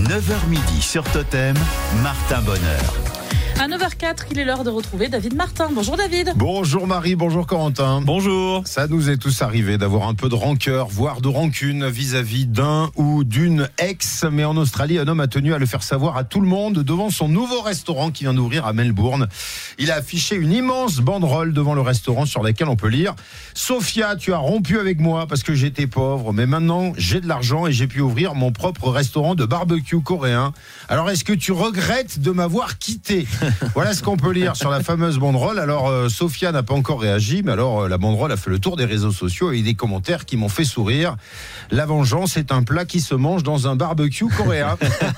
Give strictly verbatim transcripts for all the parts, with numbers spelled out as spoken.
neuf heures midi sur Totem, Martin Bonheur. À neuf heures quatre, il est l'heure de retrouver David Martin. Bonjour David. Bonjour Marie, bonjour Corentin. Bonjour. Ça nous est tous arrivé d'avoir un peu de rancœur, voire de rancune vis-à-vis d'un ou d'une ex. Mais en Australie, un homme a tenu à le faire savoir à tout le monde devant son nouveau restaurant qui vient d'ouvrir à Melbourne. Il a affiché une immense banderole devant le restaurant sur laquelle on peut lire « Sophia, tu as rompu avec moi parce que j'étais pauvre, mais maintenant j'ai de l'argent et j'ai pu ouvrir mon propre restaurant de barbecue coréen. Alors est-ce que tu regrettes de m'avoir quitté ?» Voilà ce qu'on peut lire sur la fameuse banderole. Alors euh, Sophia n'a pas encore réagi, mais alors euh, la banderole a fait le tour des réseaux sociaux et des commentaires qui m'ont fait sourire. La vengeance est un plat qui se mange dans un barbecue coréen.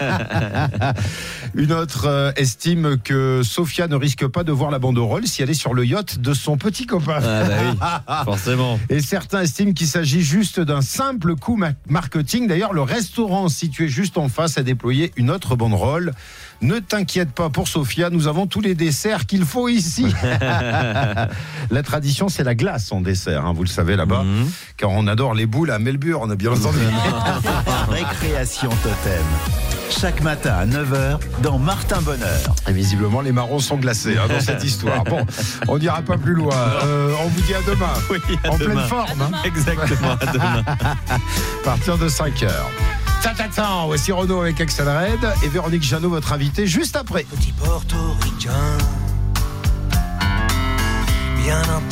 Une autre euh, estime que Sophia ne risque pas de voir la banderole si elle est sur le yacht de son petit copain. Ah bah oui, forcément. Et certains estiment qu'il s'agit juste d'un simple coup ma- marketing. D'ailleurs, le restaurant situé juste en face a déployé une autre banderole. Ne t'inquiète pas pour Sophia, nous avons tous les desserts qu'il faut ici. La tradition, c'est la glace en dessert, hein, vous le savez là-bas, mmh. car on adore les boules à Melbourne, bien entendu. Récréation Totem. Chaque matin à neuf heures dans Martin Bonheur. Et visiblement, les marrons sont glacés hein, dans cette histoire. Bon, on n'ira pas plus loin. Euh, on vous dit à demain. Oui, à en demain. pleine forme. Hein. Exactement, à demain. À partir de cinq heures. Tata, voici Renaud avec Axel Red et Véronique Jeannot, votre invitée, juste après. Petit portoricain, bien